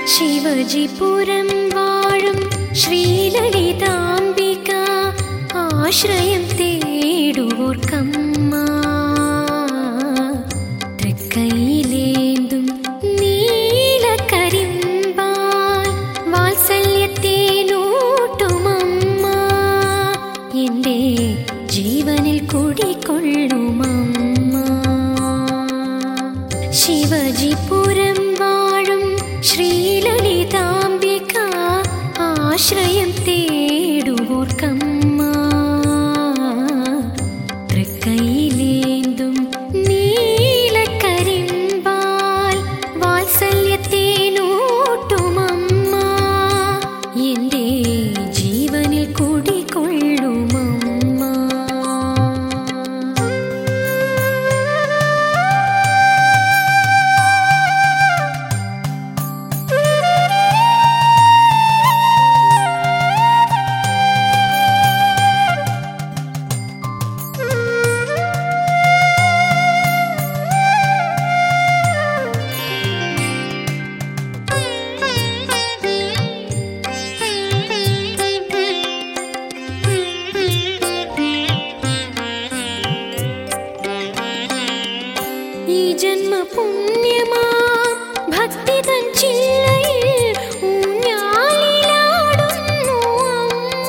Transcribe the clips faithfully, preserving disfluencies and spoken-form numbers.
ശിവജിപുരം വാഴും ശ്രീലളിതാംബിക ആശ്രയം തേടുവോർക്കമ്മ. തൃക്കൈയിലേന്തും നീലക്കരിമ്പാൽ വാത്സല്യത്തേനൂട്ടുമമ്മ. എന്റെ ജീവനിൽ കുടികൊള്ളുമമ്മ. ശിവജിപുരം വാഴും ശ്രീലളിതാംബിക ആശ്രയം തേടുവോർക്കമ്മ. തൃക്കൈയിലേന്തും നീലക്കരിമ്പാൽ വാത്സല്യത്തേനൂട്ടുമമ്മ. എന്റെ ജീവനിൽ കുടികൊള്ളുമമ്മ. ഈ ജന്മ പുണ്യമാ ഭക്തി തൻ ചില്ലയിൽ ഊഞ്ഞാലിലാടുന്നു അമ്മ.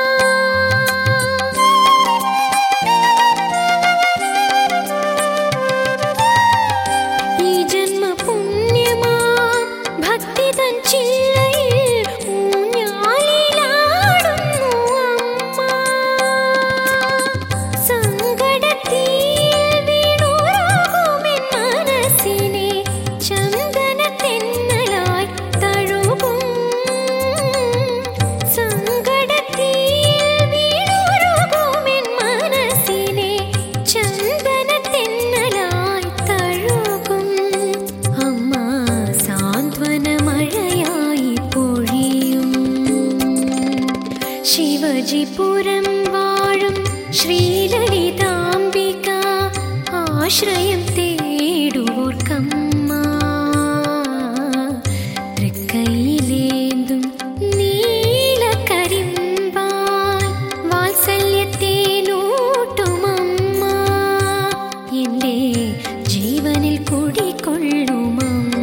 ഈ ജന്മ പുണ്യമാ ഭക്തി തൻ ചില്ലയിൽ ഊഞ്ഞാലിലാടുന്നു അമ്മ. സങ്കടത്തിൽ ശിവജിപുരം വാഴും ശ്രീലളിതാംബിക ആശ്രയം തേടുവോർക്കമ്മ. തൃക്കൈയിലേന്തും നീലക്കരിമ്പാൽ വാത്സല്യത്തേനൂട്ടുമമ്മ. എന്റെ ജീവനിൽ കുടികൊള്ളുമമ്മ.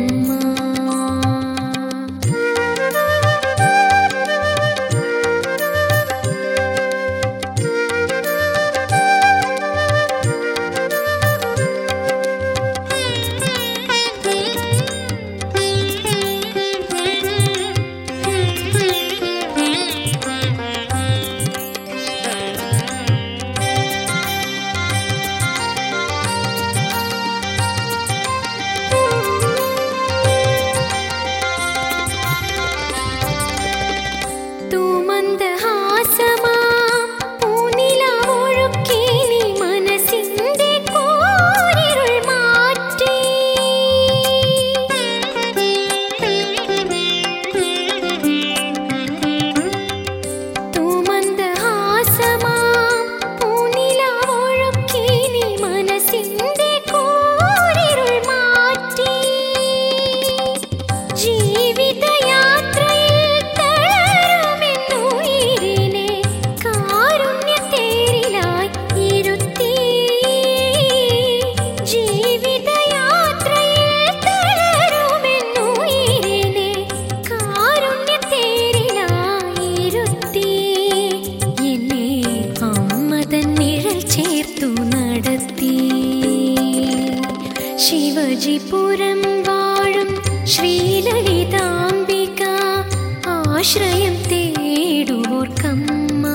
ശിവജിപുരം വാഴും ശ്രീലളിതാംബിക ആശ്രയം തേടുവോർക്കമ്മ.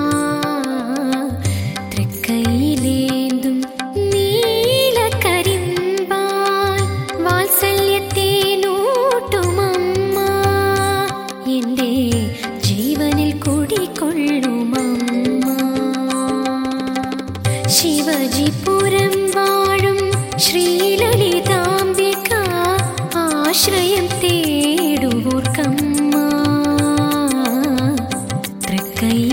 തൃക്കൈയിലേന്തും നീലക്കരിമ്പാൽ വാത്സല്യത്തേനൂട്ടുമമ്മ. എന്റെ ജീവനിൽ കുടികൊള്ളുമമ്മ. ശിവജിപുരം വാഴും ശ്രീലളിതാംബിക ആശ്രയം തേടുവോർക്കമ്മ. തൃക്കൈ